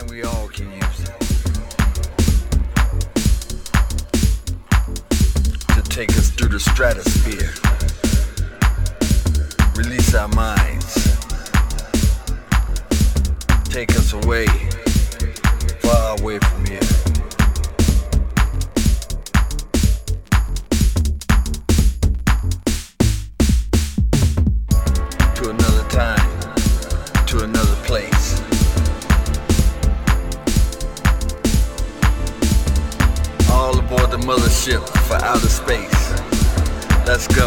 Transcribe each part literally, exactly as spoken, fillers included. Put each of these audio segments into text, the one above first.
we all can use it to take us through the stratosphere, release our minds, take us away, far away from here. To another time, to another place. All aboard the mothership for outer space. Let's go.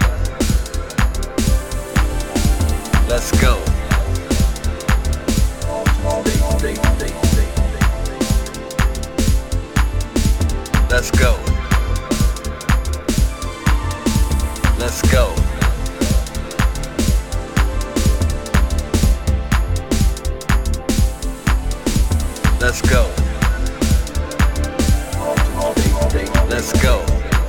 Let's go. Let's go. Let's go. Let's go. Let's go.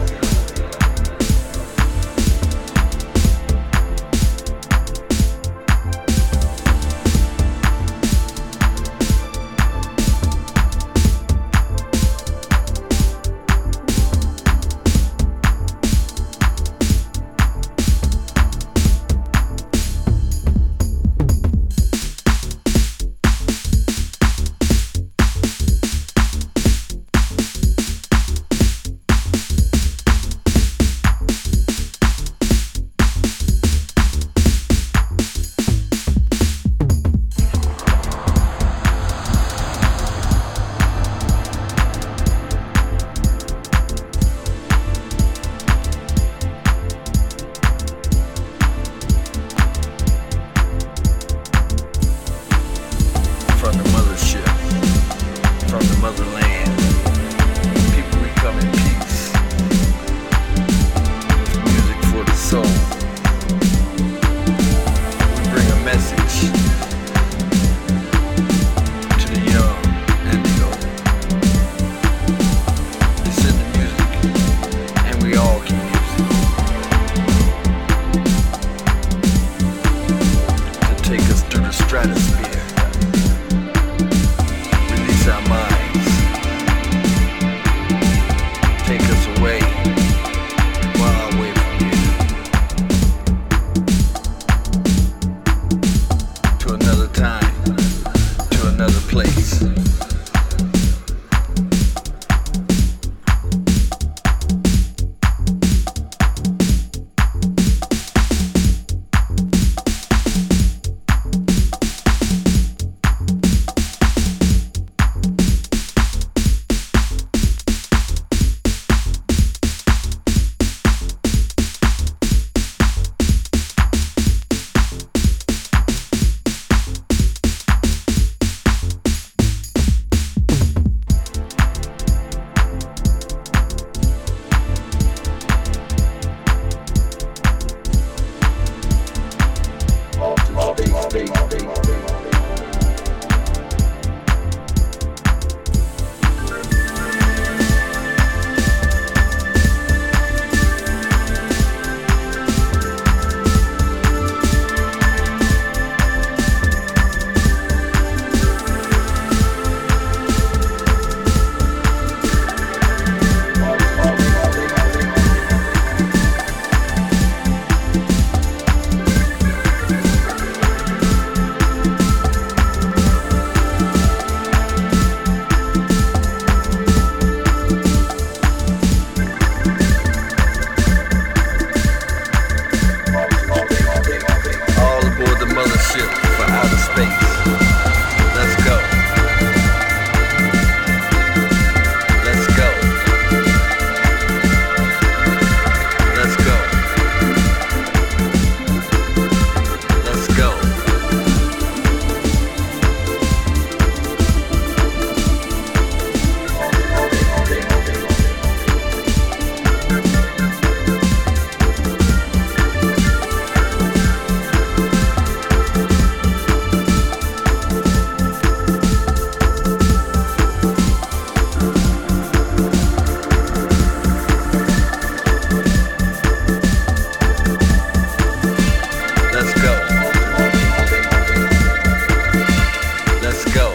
From the mothership, from the motherland, people, we come in peace, with music for the soul. We bring a message to the young and the old. It's in the music, and we all can use it to take us through the stratosphere. Our minds, take us away, far away from here, to another time, to another place. Let's go.